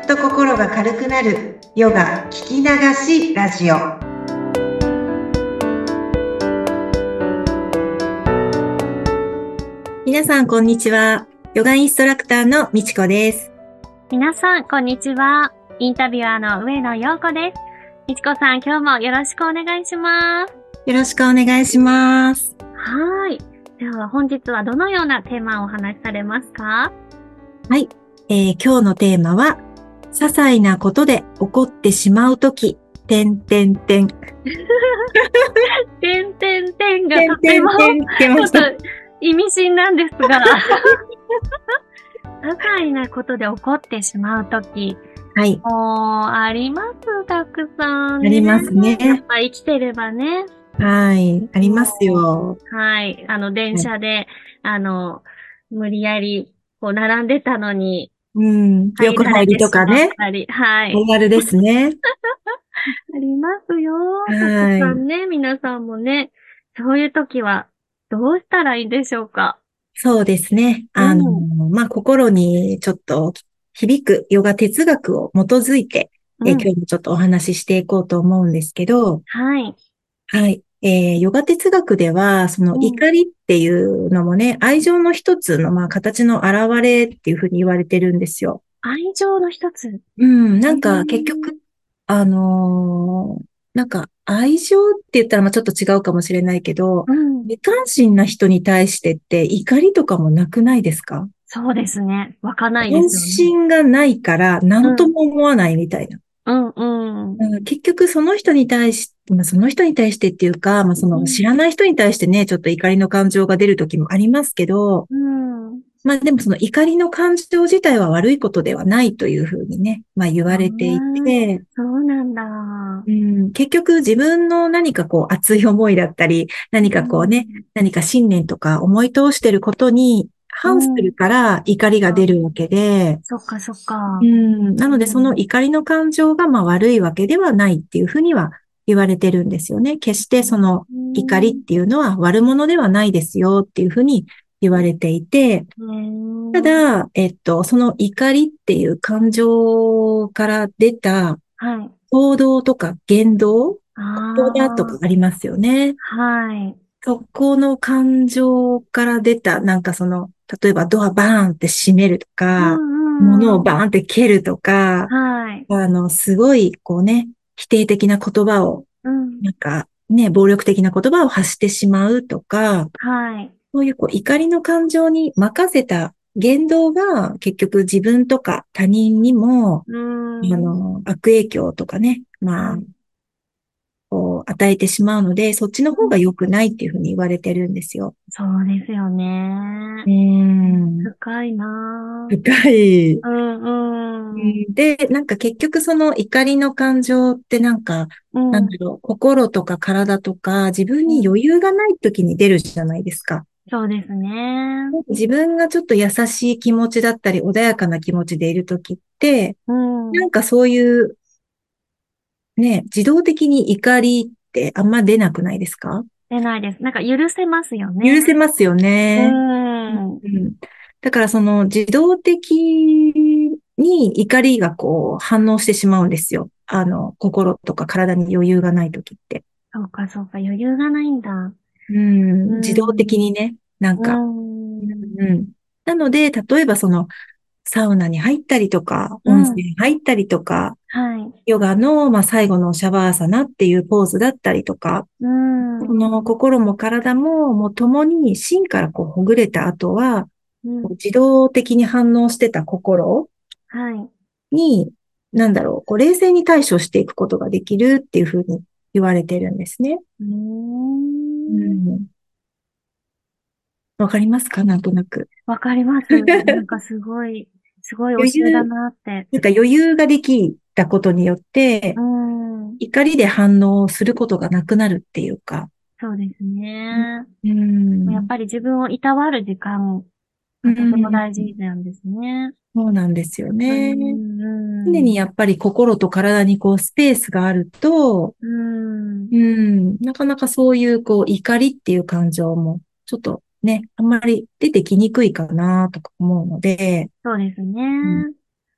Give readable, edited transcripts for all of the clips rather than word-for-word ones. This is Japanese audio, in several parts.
っと心が軽くなるヨガ聞き流しラジオ。皆さんこんにちは。ヨガインストラクターのみちこです。 皆さんこんにちは。インタビュアーの上野陽子です。みちこさん、今日もよろしくお願いします。 よろしくお願いします。 はい。では本日はどのようなテーマをお話しされますか？ はい、今日のテーマは些細なことで起こってしまうとき、てんてんてん。 てんてんてんがとてもちょっと意味深なんですが些細なことで起こってしまうとき、 はい。 もうあります、たくさんね。 ありますね。 やっぱ生きてればね。 はい、ありますよ。 はい。電車で、無理やり、並んでたのに、 うん、 入られ横入りてしまっとかね。 たり、はい。 あるあるですね。 ありますよ。たくはい。 さんね、皆さんもね、そういう時は、どうしたらいいでしょうか？ そうですね。 うん。 心にちょっと響くヨガ哲学を基づいて、 うん。 今日もちょっとお話ししていこうと思うんですけど、 はい。 はい。ヨガ哲学では、そのうん。 怒りっていうのもね、愛情の一つの、形の表れっていうふうに言われてるんですよ。 愛情の一つ。 うん、 えなんか結ー、 局、なんか愛情って言ったらちょっと違うかもしれないけど、 うん。 無関心な人に対してって怒りとかもなくないですか？ そうですね。湧かないで関すよね。 心がないからうん。 何とも思わないみたいな。 うん、うん。 結局その人に対して、その人に対してっていうか、その知うん。 らない人に対してね、ちょっと怒りの感情が出る時もありますけど、 うん。 でもその怒りの感情自体は悪いことではないというふうにね、言あわれていあ、 て、 そうなんだ。 うん、結局自分の何か熱い思いだったり、何うかん。 何か信念とか思い通してることに反するうん。 から怒りが出あ、 るわけで、 そっかそっか。 なのでそのうん。 怒りの感情が悪いわけではないっていうふうには言われてるんですよね。決してそのう怒りっん。 ていうのは悪者ではないですよっていうふうに言われていて、たねえ。 だ、その怒りっていう感情から出たはい。 行動とか言動、言葉とかあありますよね。 あ、はい。 そこの感情から出た、例えばドアバーンって閉めるとうか、物をんうんうん。 バーンって蹴るとか、 はい。 すごい、否定的な言葉を、 うん。 暴力的な言葉を発してしまうとか、 はい。 そういう怒りの感情に任せた言動が結局自分とか他人にも、 うん。 悪影響とかね、 はい。 与えてしまうので、そっちのうん。 方が良くないっていうふうに言われてるんですよ。 そうですようーね。 ん、 深いな深い。 ぁ。うんうん。 で、結局その怒りの感情ってうん。 心とか体とか自分にうん。 余裕がない時に出るじゃないですか。 そうですね。 自分がちょっと優しい気持ちだったり穏やかな気持ちでいる時って、 うん。 そういうね、自動的に怒りってあんま出なくないですか？ 出ないです。なんか許せますよね。 許せますようね。 ん。 うん。だからその自動的に怒りが反応してしまうんですよ。心とか体に余裕がない時って。 そうかそうか。余裕がないんだ。 自動的にね、 うん。 うん。なので、例えばサウナに入ったりとか、温うん。 泉入ったりとか、 はい。 ヨガの、最後のシャバーサナっていうポーズだったりとか、 うん。 この心も体も、もう共に芯からほぐれた後は、 うん。 自動的に反応してた心はい。 に、冷静に対処していくことができるっていうふうに言われてるんですね。 うーうん。 ん。わかりますかなんとなく。 わかります。なんかすごい教えだ余裕、 なって。 余裕ができたことによっうて、 ん。 怒りで反応することがなくなるっていうか。 そうですうん。 ね。 うん。 やっぱり自分をいたわる時間うがとてもん、 大事なんですね。 そうなんですようね。常にん。 やっぱり心と体にスペースがあると、 うん。 なかなかそういう怒りっていう感情も、ちょっとね、あんまり出てきにくいかなとか思うので、 そうですうん、 ね。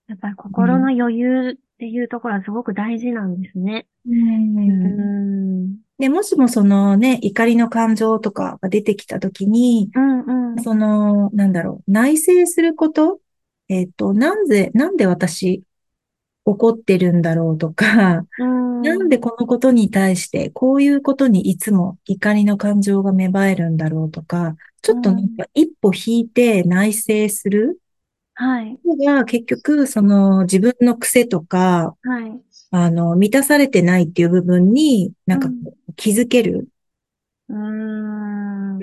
やっぱりうん。 心の余裕っていうところはすごく大事なんですね。 ううーん。 ん。 で、もしもそのね、怒りの感情とかが出てきたときに、 うんうん。 その、内省すること、なんで私怒ってるんだろうとか、 うーなんでん。 このことに対して、こういうことにいつも怒りの感情が芽生えるんだろうとか、ちょっとなんうん。 か一歩引いて内省するはい。 のが結局、その自分の癖とか、 はい。 満たされてないっていう部分になんかこうん。 う気づける。 うーん。 うん。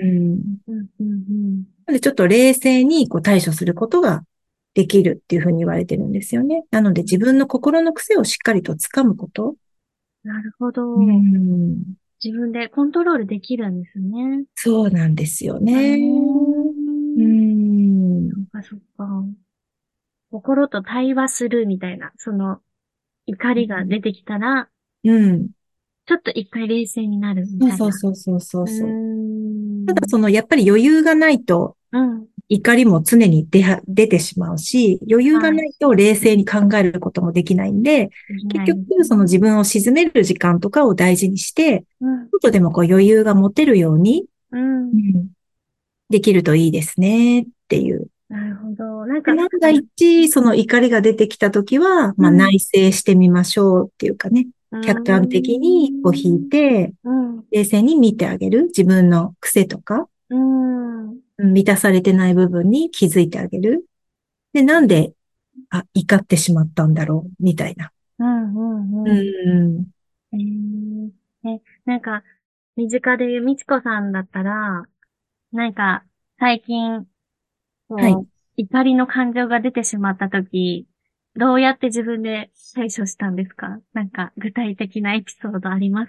うん、うん、うん。 なのでちょっと冷静にこう対処することができるっていうふうに言われてるんですよね。なので自分の心の癖をしっかりとつかむこと。 なるほうど。 ん。 自分でコントロールできるんですね。 そうなんですようーね。うん。 ん。 そっか。心と対話するみたいな、怒りが出てきたら、 うん。 ちょっと一回冷静になるみそうたいな。 そうそうそうそうーうそう。ただん。 その、やっぱり余裕がないとうん。 怒りも常に出てしまうし、余裕がはい。 ないと冷静に考えることもできないんで、 でき結ないです局その自ね。 分を鎮める時間とかを大事にして、 うん。 ちょっとでもこう余裕が持てるように、 うん。 うん、できるといいですねっていう。 なるほど。なんで、 か、 万が一その怒りが出てきたときは、 うん。 内省してみましょうっていうかね、 うー客観的に一歩引いん。 て、 うん。 冷静に見てあげる。自分の癖とか、 うん。 満たされてない部分に気づいてあげる。で、なんで怒ってしまったんだろう、みたいな。 うん。ううん。うん。 ん。 なんか、身近で言うみちこさんだったら、なんか、最近、 はい。 怒りの感情が出てしまったとき、どうやって自分で対処したんですか？なんか、具体的なエピソードあります？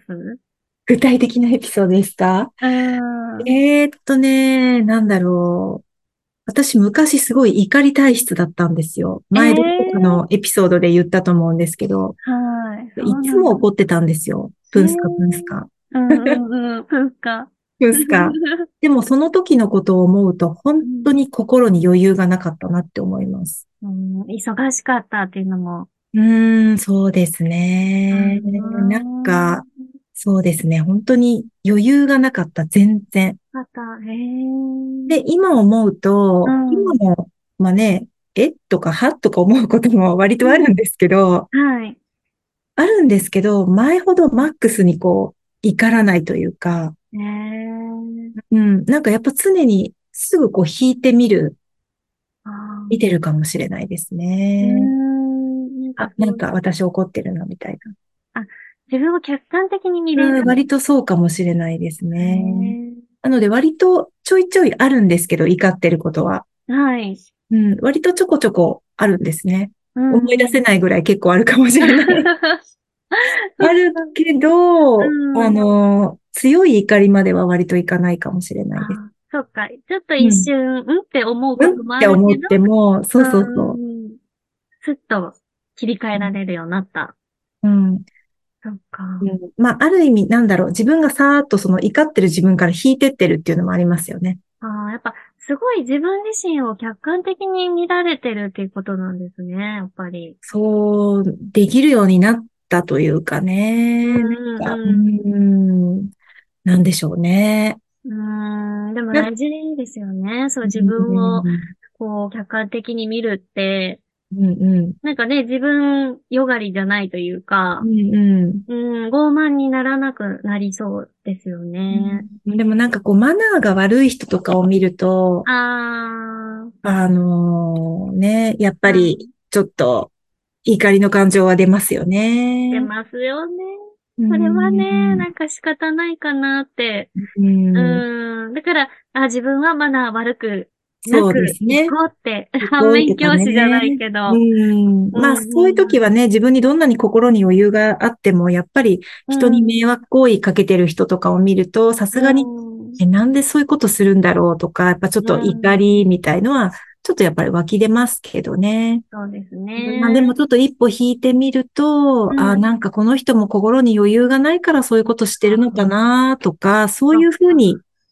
具体的なエピソードですか？ うーん。 なんだろう。私昔すごい怒り体質だったんですよ。 え前どこかえのエピソードで言ったと思うんですけど、 ー、はい、そいつうなんだ。 も怒ってたんですよ。 ええプンスカプンスー、 カ。 うんうんうん、そうか。 プンスカ。でもその時のことを思うと本当に心に余裕がなかったなって思います。 うん、忙しかったっていうのも。 そうですうね。なんん、 か、そうですね。本当に余裕がなかった、全然。 また、へえ。 で、今思ううと、今ん。 も、まあね、えとか、はとか思うことも割とあるんですけど、 はい。 前ほどマックスにこう、怒らないというか、 へえ。 なんかやっぱ常にすぐこう引いてあ見てー、 るかもしれないですうーね。 ん、なんかなんか私怒ってるな、みたいな。 あ、自分を客観的に見れる。 割とそうかもしれないですへね。 え。 なので割とちょいちょいあるんですけど、怒ってることは。 はい。 割とちょこちょこあるんですね。 うん思い出せうん。 ないぐらい結構あるかもしれない。あるけど、 うん。 強い怒りまでは割といかないかもしれないです。 あ、そっか。ちょっとうん。 一瞬、って思ううんっこともあて思っるけど、 ても、そうそうそうん。すっと切り替えう。 られるようになった。 うん。 そっか。 まあ、ある意味、自分がさーっとその怒ってる自分から引いてってるっていうのもありますよね。 やっぱ、すごい自分自身を客観的に見られてるっていうことなんですね、やっぱり。 そう、できるようになったというかうね。 んううんなんでしょうね。 うん。でもな、 大事ですよね。そう、 う自分を、 ん、 客観的に見るって、 うんうん、 なんかね、自分よがりじゃないというか、 うんうん。 傲慢にならなくなりそうですよね。 でもなんかこう、マナーが悪い人とかを見ると、 あやっー、 ぱり、ちょっと、怒りの感情は出ますよ出ね。 ますよね。 うそれはね、 ん、 なんか仕方ないかなって。 うん、 だから、自分はマナー悪くなそうですね。 く行こうって、反こうとか面教師じゃないね。 けど。 まあ、 うんそういううん。 時はね、自分にどんなに心に余裕があっても、やっぱりう人にん。 迷惑行為かけてる人とかを見ると、さうすがに、 ん。 なんでそういうことするんだろうとか、やっぱちょっうと怒ん。 りみたいのは、ちょっとやっぱり湧き出ますけどね。 そうですまあでもね。 ちょっと一歩引いてみると、 うん。 なんかこの人も心に余裕がないからそういうことしてるのかなとか、そういうふうそっか。 に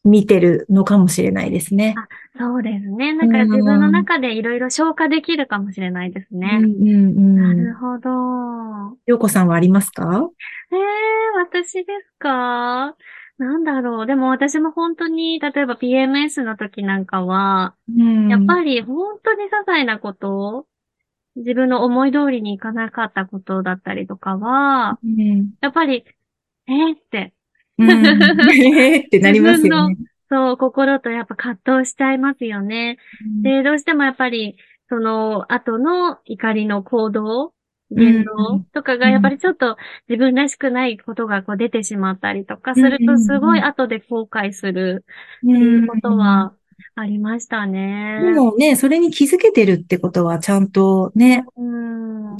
見てるのかもしれないですね。 あ、そうですね。 うなんか自分のん。 中でいろいろ消化できるかもしれないですね。 うんうんうん。 なるほど。 洋子さんはありますか？ 私ですか？なんだろう。でも私も本当に、例えば PMS の時なんかは、 うん。 やっぱり本当に些細なこと自分の思い通りにいかなかったことだったりとかは、 うん。 やっぱり、って、 うん。ってな自ります分の、 よね。 そう、心とやっぱ葛藤しちゃいますよね。 うんで、どうしてもやっぱり、その後の怒りの行動、 う言動ん。 とかがやっぱうん。 りちょっと自分らしくないことがこう出てしまったりとかうん。 するとすごいうん。 後で後悔するうっていうことん。 はありましたね。 でもね、それに気づけてるってことはちゃんとね、 うん。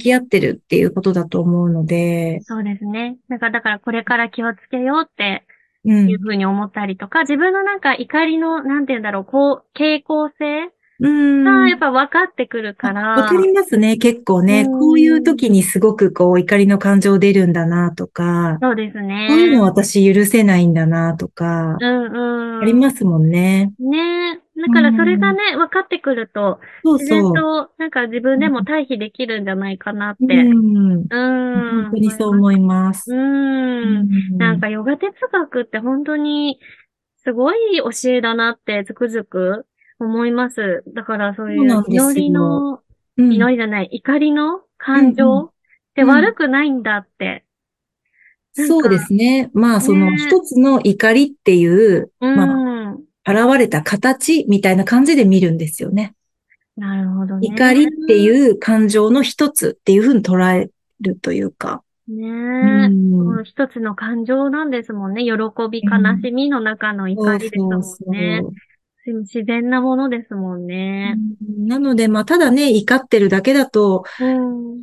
向き合ってるっていうことだと思うので、 そうですね。だからこれから気をつけようってうん。 いうふうに思ったりとか、自分のなんか怒りの、なんて言うんだろう、こう、傾向性うがやっん。 ぱ分かってくるかわから、 りますね。結構うーね、こういう時ん、 にすごくこう怒りの感情出るんだなとか、 そうですこういうのね。 私許せないんだなとか、 うんうん。 ありますもんね。 ねえ。だうからそれがん。 ね、分かってくると、 そう自然そとなんか自分でも対比できるんじゃないかなっう。 て、 うん。本当に思います。 そう思いまうす。うーん。なんん。 かヨガ哲学って本当にすごい教えだなってつくづく思います。だからそうそういうなんですよ。うん。 祈りじゃない、怒りのうん、うん。 感情ってうん。 悪くないんだって。なんかそうですね。まあ、そのね、 一つの怒りっていう、 うまーん。 あ、現れた形みたいな感じで見るんですよね。 なるほどね。 怒りっていう感情の一つっていうふうに捉えるというか。 ねうえ。 ん。 もう一つの感情なんですもんね。喜び、悲うん。 しみの中の怒そうりですそうもんね。 そう。 自然なものですもんうね。 んなので、まあ、ただね、怒ってるだけだと、 うん。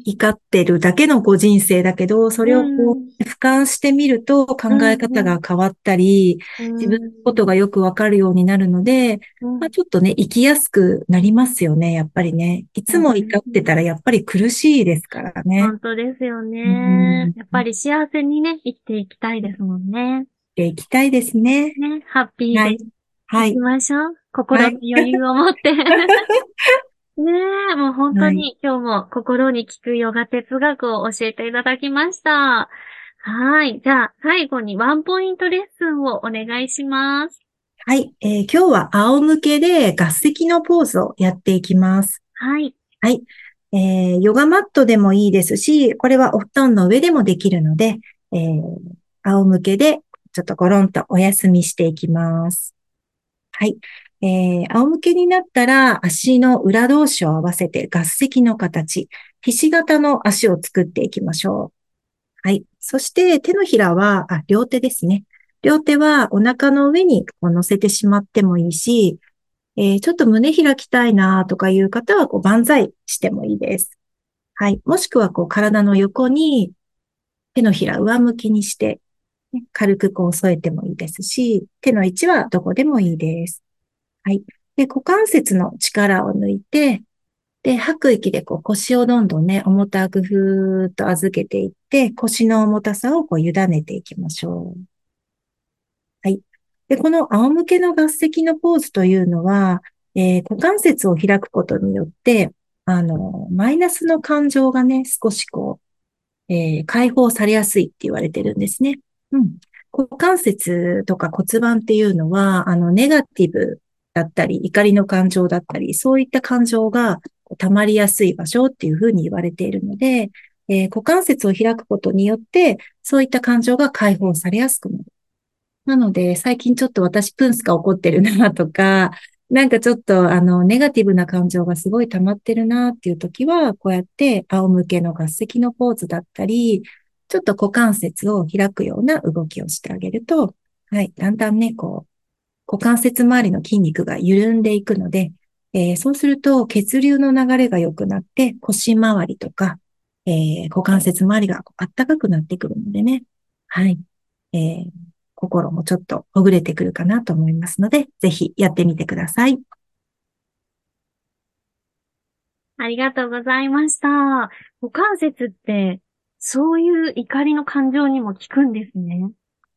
怒ってるだけのこう人生だけど、そうれをこん。 う、俯瞰してみるとう考え方ん。 が変わったり、 う自分のことん。 がよくわかるようになるので、まあ、 うん。 ちょっとね、生きやすくなりますよね、やっぱりね。いつ本当も怒ってですね。 たらやっぱり苦しいですからね。 本当ですようね。 ん。 やっぱり幸せにね、生きていきたいですもんね。 で、行きたいですね。 ね、ハッピーではい。 行きはい。 ましょう。心のはい。 余裕を持って。ねえ、もう本当はい。 に今日も心に効くヨガ哲学を教えていただきました。はい。じゃあ、最後にワンポイントレッスンをお願いします。 はい。今日は仰向けで合席のポーズをやっていきます。 はい。 はい。ヨガマットでもいいですし、これはお布団の上でもできるので、仰向けでちょっとゴロンとお休みしていきます。はい。仰向けになったら足の裏同士を合わせて合席の形、ひし形の足を作っていきましょう。はい。そして手のひらは、両手ですね。両手はお腹の上にこう乗せてしまってもいいし、ちょっと胸開きたいなとかいう方は、こう、万歳してもいいです。はい。もしくは、こう、体の横に手のひら上向きにして、ね軽くこう添えてもいいですし、手の位置はどこでもいいです。はい。で、股関節の力を抜いて、で、吐く息でこう腰をどんどんね、重たくふーっと預けていって、腰の重たさをこう委ねていきましょう。はい。で、この仰向けの合席のポーズというのは、股関節を開くことによって、マイナスの感情がね、少しこう、解放されやすいって言われてるんですね。うん。股関節とか骨盤っていうのは、ネガティブだったり、怒りの感情だったり、そういった感情が溜まりやすい場所っていうふうに言われているので、股関節を開くことによって、そういった感情が解放されやすくなる。なので、最近ちょっと私プンスが怒ってるなとか、なんかちょっとネガティブな感情がすごい溜まってるなっていう時は、こうやって仰向けの合席のポーズだったり、ちょっと股関節を開くような動きをしてあげると、はい、だんだんね、こう、股関節周りの筋肉が緩んでいくので、そうすると血流の流れが良くなって腰回りとか、股関節周りがあったかくなってくるのでね。はい。えー心もちょっとほぐれてくるかなと思いますので、ぜひやってみてください。 ありがとうございました。股関節って、そういう怒りの感情にも効くんですね。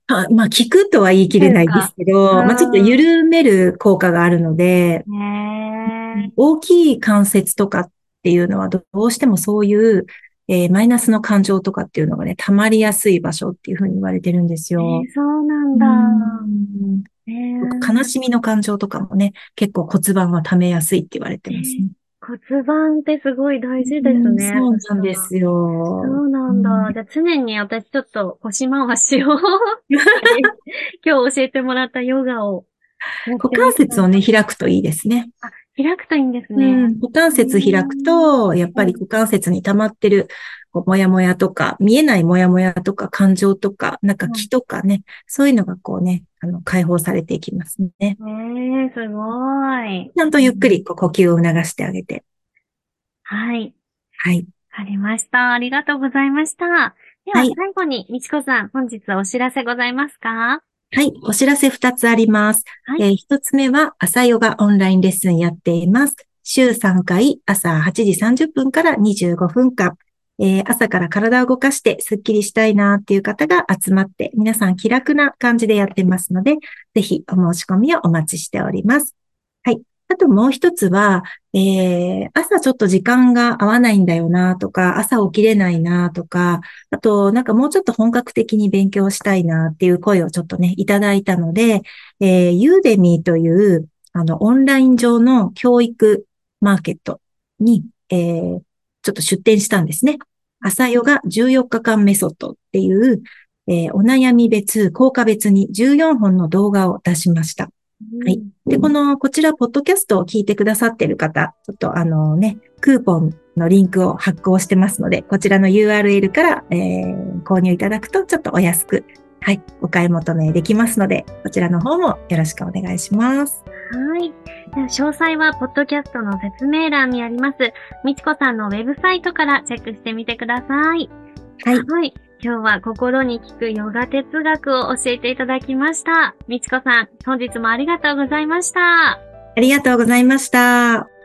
まあ、効くとは言い切れないですですか？ けど、まあ、ちょっとうん。 緩める効果があるので、 ね大きい関節とかっていうのはどうしてもそういう、マイナスの感情とかっていうのがね、溜まりやすい場所っていうふうに言われてるんですえ。 よ。 そうなんうだ。 ん。悲えしみの感情とかもね、結構骨盤は溜めやすいって言われてえ。 ますね。 骨盤ってすごい大事うですん、 ね、 そうそしたら。 なんですよ。 そうなんだ。 うん、 じゃあ常に私ちょっと腰回しを今日教えてもらったヨガをやっ股関てみたい。 節をね、開くといいですね。 あ、開くといいんですうね。 ん、股関うー節開くん。 と、やっぱりうん。 股関節に溜まってる、こう、もやもやとか、見えないもやもやとか、感情とか、なんか気うん。 とかね、そういうのがこうね、解放されていきますね。 すごい。 ちゃんとゆっくりこう呼吸を促してあげて。 はい。 はい。 わかりました。ありがとうございました。では、 はい。 最後に、みちこさん、本日はお知らせございますか？ はい。お知らせ2つあります。 はい。 1つ目は朝ヨガオンラインレッスンやっています。週3回朝8時30分から25分間。朝から体を動かしてスッキリしたいなっていう方が集まって、皆さん気楽な感じでやってますので、ぜひお申し込みをお待ちしております。はい。あともう一つは、朝ちょっと時間が合わないんだよなとか、朝起きれないなとか、あと、なんかもうちょっと本格的に勉強したいなっていう声をちょっとね、いただいたので、ユーデミーという、オンライン上の教育マーケットに、ちょっと出展したんですね。朝ヨガ14日間メソッドっていう、お悩み別、効果別に14本の動画を出しました。はい。 うん。 で、こちら、ポッドキャストを聞いてくださっている方、ちょっとクーポンのリンクを発行してますので、こちらの URL から、購入いただくと、ちょっとお安く、はい、お買い求めできますので、こちらの方もよろしくお願いします。 はい。では詳細は、ポッドキャストの説明欄にあります、みちこさんのウェブサイトからチェックしてみてください。 はい。 はい。今日は心に効くヨガ哲学を教えていただきました。みちこさん、本日もありがとうございました。 ありがとうございました。